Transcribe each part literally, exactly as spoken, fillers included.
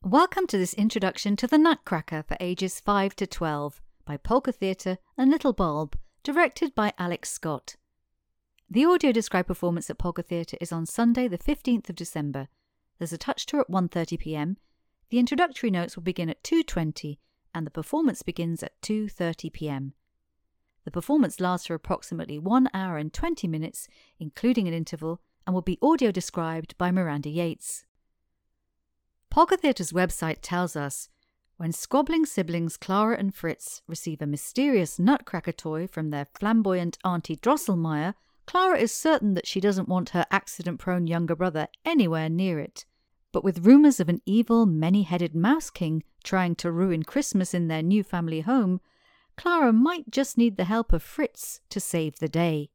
Welcome to this introduction to The Nutcracker for ages five to twelve by Polka Theatre and Little Bulb, directed by Alex Scott. The audio described performance at Polka Theatre is on Sunday the fifteenth of December. There's a touch tour at one thirty p m. The introductory notes will begin at two twenty and the performance begins at two thirty p m. The performance lasts for approximately one hour and twenty minutes, including an interval, and will be audio described by Miranda Yates. Polka Theatre's website tells us, when squabbling siblings Clara and Fritz receive a mysterious nutcracker toy from their flamboyant Auntie Drosselmeyer, Clara is certain that she doesn't want her accident-prone younger brother anywhere near it. But with rumours of an evil, many-headed mouse king trying to ruin Christmas in their new family home, Clara might just need the help of Fritz to save the day.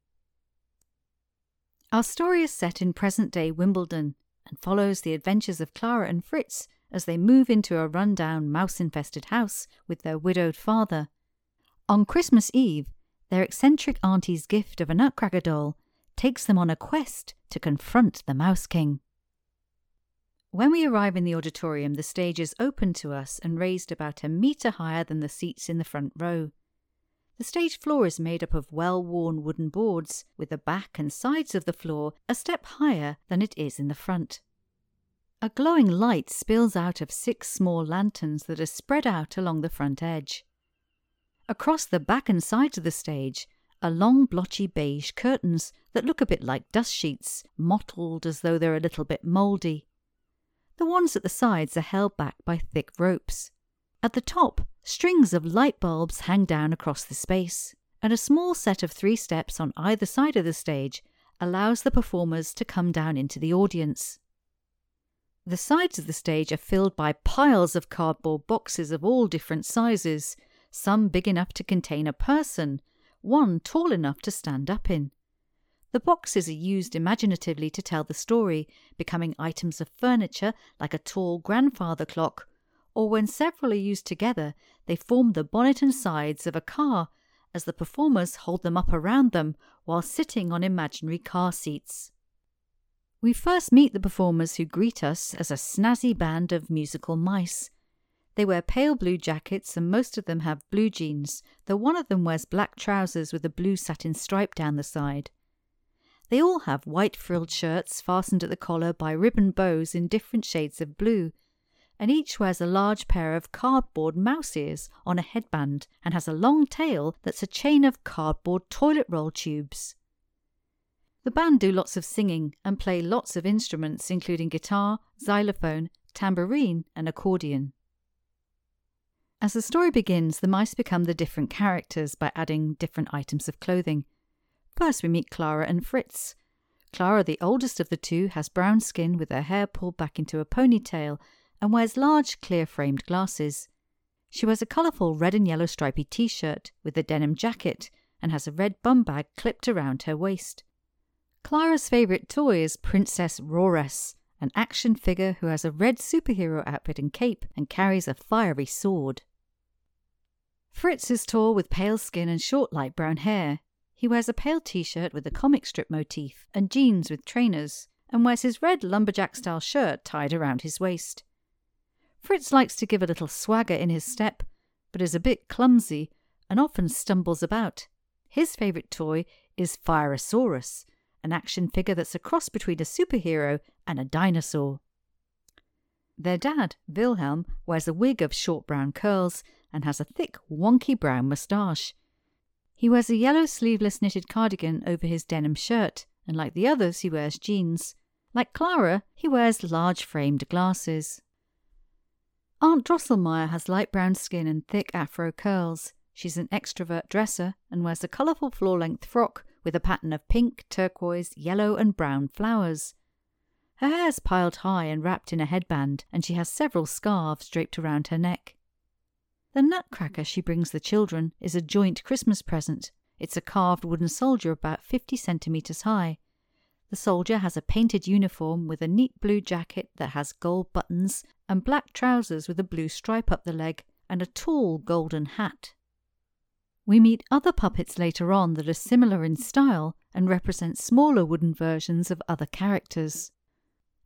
Our story is set in present-day Wimbledon and follows the adventures of Clara and Fritz as they move into a run-down, mouse-infested house with their widowed father. On Christmas Eve, their eccentric auntie's gift of a nutcracker doll takes them on a quest to confront the Mouse King. When we arrive in the auditorium, the stage is open to us and raised about a metre higher than the seats in the front row. The stage floor is made up of well-worn wooden boards, with the back and sides of the floor a step higher than it is in the front. A glowing light spills out of six small lanterns that are spread out along the front edge. Across the back and sides of the stage are long blotchy beige curtains that look a bit like dust sheets, mottled as though they're a little bit mouldy. The ones at the sides are held back by thick ropes. At the top, strings of light bulbs hang down across the space, and a small set of three steps on either side of the stage allows the performers to come down into the audience. The sides of the stage are filled by piles of cardboard boxes of all different sizes, some big enough to contain a person, one tall enough to stand up in. The boxes are used imaginatively to tell the story, becoming items of furniture like a tall grandfather clock, or when several are used together, they form the bonnet and sides of a car as the performers hold them up around them while sitting on imaginary car seats. We first meet the performers who greet us as a snazzy band of musical mice. They wear pale blue jackets and most of them have blue jeans, though one of them wears black trousers with a blue satin stripe down the side. They all have white frilled shirts fastened at the collar by ribbon bows in different shades of blue, and each wears a large pair of cardboard mouse ears on a headband and has a long tail that's a chain of cardboard toilet roll tubes. The band do lots of singing and play lots of instruments including guitar, xylophone, tambourine and accordion. As the story begins, the mice become the different characters by adding different items of clothing. First we meet Clara and Fritz. Clara, the oldest of the two, has brown skin with her hair pulled back into a ponytail and wears large clear-framed glasses. She wears a colourful red and yellow stripy t-shirt with a denim jacket and has a red bum bag clipped around her waist. Clara's favourite toy is Princess Roress, an action figure who has a red superhero outfit and cape and carries a fiery sword. Fritz is tall with pale skin and short light brown hair. He wears a pale t-shirt with a comic strip motif and jeans with trainers, and wears his red lumberjack-style shirt tied around his waist. Fritz likes to give a little swagger in his step, but is a bit clumsy and often stumbles about. His favourite toy is Fireosaurus, an action figure that's a cross between a superhero and a dinosaur. Their dad, Wilhelm, wears a wig of short brown curls and has a thick, wonky brown moustache. He wears a yellow sleeveless knitted cardigan over his denim shirt, and like the others, he wears jeans. Like Clara, he wears large-framed glasses. Aunt Drosselmeyer has light brown skin and thick afro curls. She's an extrovert dresser and wears a colourful floor-length frock with a pattern of pink, turquoise, yellow and brown flowers. Her hair's piled high and wrapped in a headband, and she has several scarves draped around her neck. The nutcracker she brings the children is a joint Christmas present. It's a carved wooden soldier about fifty centimetres high. The soldier has a painted uniform with a neat blue jacket that has gold buttons and black trousers with a blue stripe up the leg and a tall golden hat. We meet other puppets later on that are similar in style and represent smaller wooden versions of other characters.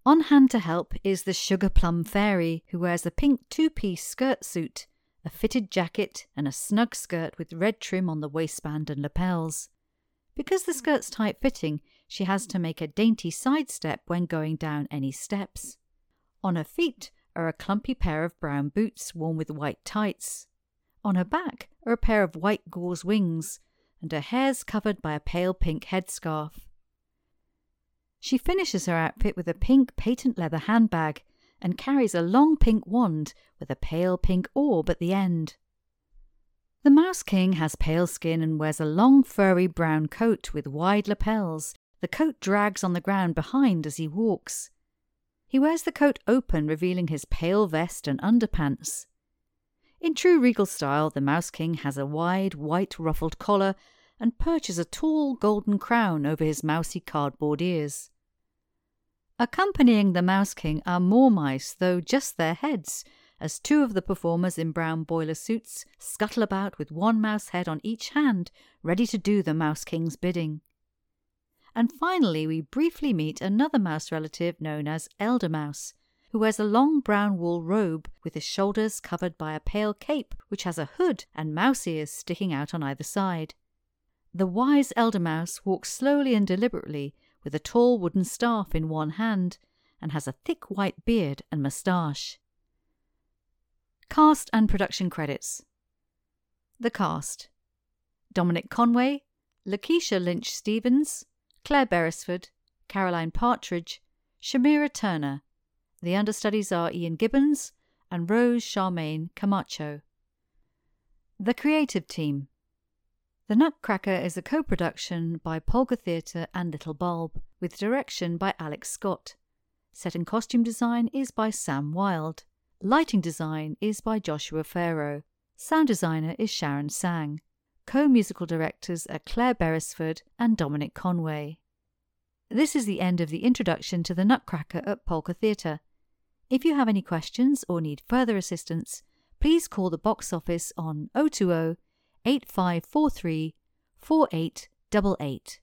On hand to help is the Sugar Plum Fairy, who wears a pink two-piece skirt suit, a fitted jacket and a snug skirt with red trim on the waistband and lapels. Because the skirt's tight-fitting, she has to make a dainty sidestep when going down any steps. On her feet are a clumpy pair of brown boots worn with white tights. On her back are a pair of white gauze wings, and her hair's covered by a pale pink headscarf. She finishes her outfit with a pink patent leather handbag and carries a long pink wand with a pale pink orb at the end. The Mouse King has pale skin and wears a long furry brown coat with wide lapels. The coat drags on the ground behind as he walks. He wears the coat open, revealing his pale vest and underpants. In true regal style, the Mouse King has a wide white ruffled collar and perches a tall golden crown over his mousy cardboard ears. Accompanying the Mouse King are more mice, though just their heads, as two of the performers in brown boiler suits scuttle about with one mouse head on each hand, ready to do the Mouse King's bidding. And finally we briefly meet another mouse relative known as Elder Mouse, who wears a long brown wool robe with his shoulders covered by a pale cape which has a hood and mouse ears sticking out on either side. The wise Elder Mouse walks slowly and deliberately with a tall wooden staff in one hand and has a thick white beard and moustache. Cast and production credits. The cast: Dominic Conway, Lakeisha Lynch Stevens, Claire Beresford, Caroline Partridge, Shamira Turner. The understudies are Ian Gibbons and Rose Charmaine Camacho. The creative team. The Nutcracker is a co-production by Polka Theatre and Little Bulb, with direction by Alex Scott. Set and costume design is by Sam Wilde. Lighting design is by Joshua Farrow. Sound designer is Sharon Sang. Co-musical directors are Claire Beresford and Dominic Conway. This is the end of the introduction to the Nutcracker at Polka Theatre. If you have any questions or need further assistance, please call the box office on oh two oh, eight five four three, four eight eight eight.